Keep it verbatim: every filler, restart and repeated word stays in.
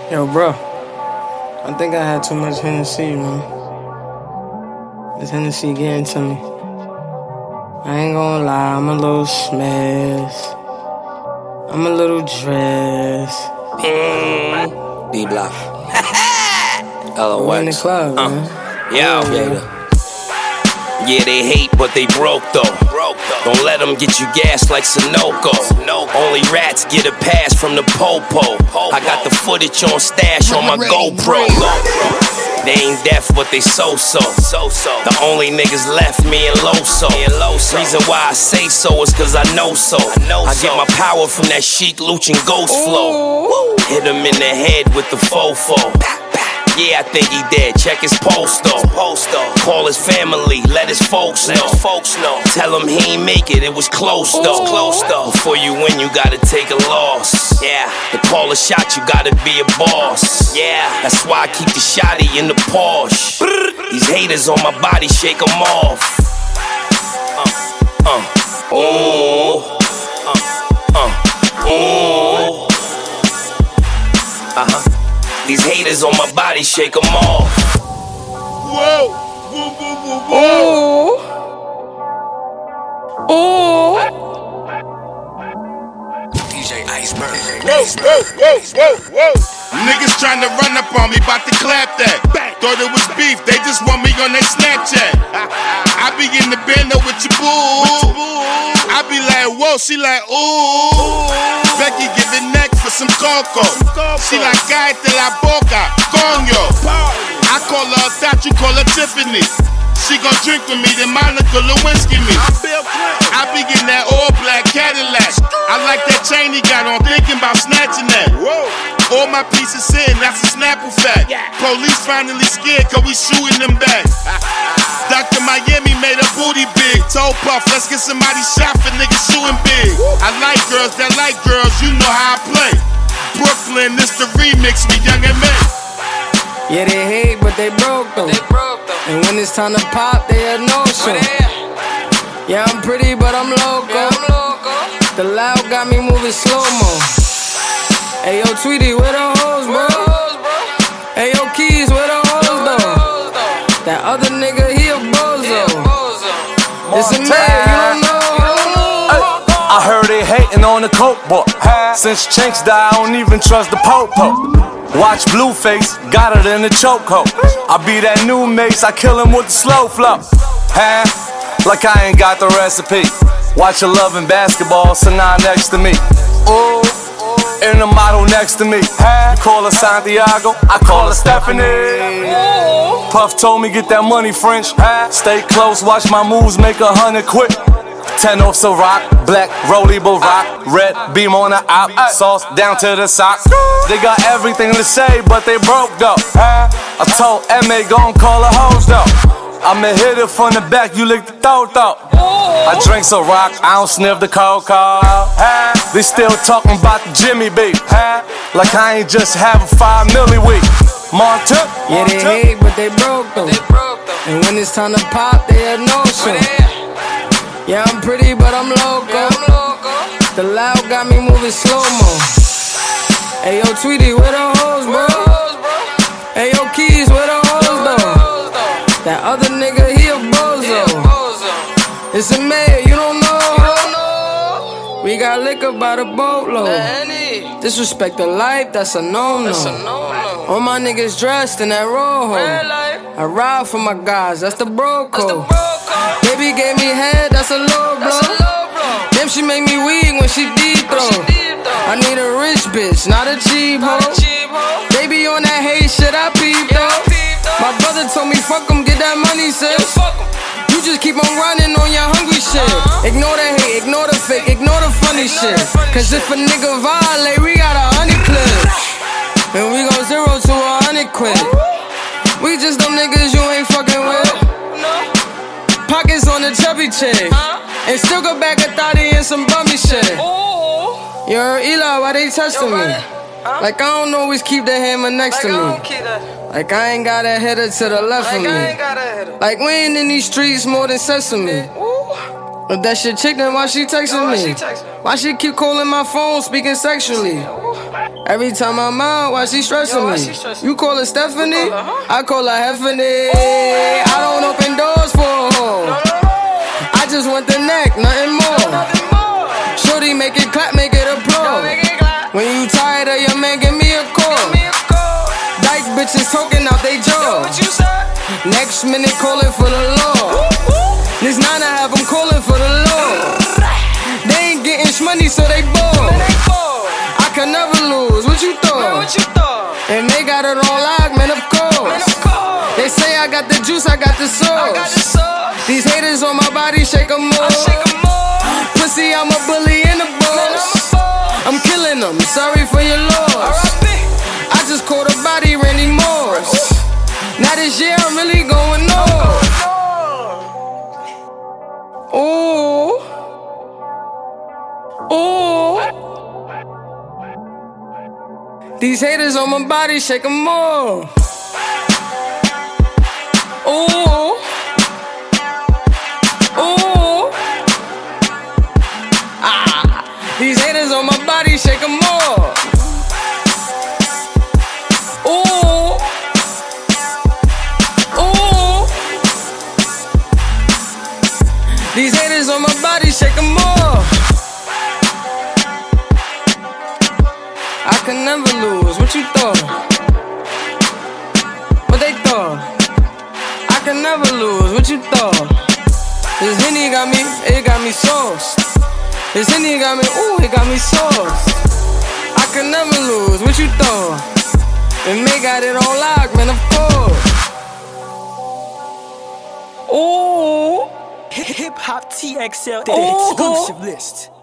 Yo, bro, I think I had too much Hennessy, man. This Hennessy getting to me. I ain't gonna lie, I'm a little smashed. I'm a little dressed. Mm. D Block. Hello, we in the club, uh. man. Yeah, yeah. yeah. Yeah, they hate, but they broke though. Broke though. Don't let them get you gassed like Sunoco. Sunoco. Only rats get a pass from the popo. I got the footage on stash on my GoPro. GoPro. They ain't deaf, but they so-so. So-so. The only niggas left, me and Loso. Reason why I say so is cause I know so. I, know I so. get my power from that chic, luchin' ghost flow. Ooh. Hit him in the head with the fofo. Yeah, I think he dead. Check his post though. Call his family, let his folks know. His folks know. Tell him he ain't make it, it was close though. Close though. Before you win, you gotta take a loss. Yeah. To call a shot, you gotta be a boss. Yeah. That's why I keep the shotty in the Porsche. These haters on my body, shake them off. Uh, uh, ooh. Uh, uh, ooh. Uh huh. These haters on my body, shake them off. Whoa! Whoa, whoa, whoa, whoa! Ooh! D J Iceberg. Whoa, whoa, whoa, whoa, whoa! Niggas tryna run up on me, bout to clap that. Thought it was beef, they just want me on their Snapchat. I be in the bando with your boo. I be like, whoa, she like, ooh. Becky giving neck for some coco. She like, cállate la boca, coño. I call her that, you call her Tiffany. She gon' drink with me, then Monica Lewinsky me. I be getting that all black Cadillac. I like that chain he got on, thinking about snatching that. All my pieces sitting, that's a Snapple fact. Police finally scared, cause we shooting them back. Doctor Miami made a booty big. Toe puff, let's get somebody shot for niggas shooting big. I like girls that like girls, you know how I play. Brooklyn, this the remix, me Young and May. Yeah, they hate, but they broke though. They broke though. And when it's time to pop, they had no show. Yeah, I'm pretty, but I'm loco. Yeah, I'm loco. The loud got me moving slow-mo. Hey, yo, Tweety, where the hoes, bro? Hey, yo, Keys, where the hoes, though? That other nigga, he a bozo. It's a man, you don't know. Hey, I heard they hating on the coke book. Since Chinks died, I don't even trust the po-po. Watch Blueface, got it in the chokehold. I be that new Mace, I kill him with the slow flow. Huh? Like I ain't got the recipe. Watch her loving basketball, Sanaa next to me. Ooh, in the model next to me. You call her Santiago, I call her Stephanie. Puff told me get that money, French. Stay close, watch my moves, make a hundred quick. Ten off so rock, black, rolly rock, red beam on the out, sauce down to the socks. They got everything to say, but they broke though. I told M A gon' call her hoes though. I'ma hit it from the back, you lick the throat though. I drink so rock, I don't sniff the cocoa. They still talking about the Jimmy beat, like I ain't just have a five milli week. Monta, yeah, they hate, but they broke though. And when it's time to pop, they had no show. Yeah, I'm pretty, but I'm loco. Yeah, I'm loco. The loud got me moving slow-mo. Hey, yo, Tweety, where the hoes, bro? Hey, yo, Keys, where the hoes, though? That other nigga, he a bozo. It's a man, you don't know. We got liquor by the boatload. Disrespect the life, that's a no-no. All my niggas dressed in that rojo. I ride for my guys, that's the bro code. Baby gave me head, that's a low blow. Damn, she make me weak when she deep throw. I need a rich bitch, not a cheap hoe. Baby on that hate shit, I peep though. My brother told me fuck him, get that money, sis. You just keep on running on your hungry shit. Ignore the hate, ignore the fake, ignore the funny shit. Cause if a nigga violate, we got a hundred clips. And we go zero to a hundred quid. We just them niggas you ain't fucking with. Pockets on the chubby chick. And still go back a thotty and some bummy shit. You heard Eli, why they testing me? Like I don't always keep the hammer next to me. Like I ain't got a header to the left of me. Like we ain't in these streets more than sesame. If that shit chick, then why she texting me? Why she keep calling my phone, speaking sexually? Every time I'm out, why she stressing me? You call her Stephanie? I call her Heffany. I don't open doors for a hoe. I just want the neck, nothing more. Shorty, make it clap, make it applaud. When you tired of your man, give me a call. Dyke bitches talking out they jaw. Next minute calling for the law. This nine I have them calling for the law. They ain't getting shmoney, so they bored. I can never lose, what you thought? And they got it on lock, man, of course. They say I got the juice, I got the sauce. These haters on my body, shake them more. Pussy, I'm a bully and a boss. I'm killing them, sorry for your loss. I just caught a body, Randy Moss. Now this year I'm really going off. Ooh, ooh. These haters on my body, shake them off. Ooh, ooh. Ah, these haters on my body, shake them off. Ooh, ooh. These haters on my body, shake them off. I can never lose, what you thought? What they thought? I can never lose, what you thought? This Henny got me, it got me sauce. This Henny got me, ooh, it got me sauce. I can never lose, what you thought? And May got it on lock, man, of course. Ooh. Hip Hop T X L, the exclusive list.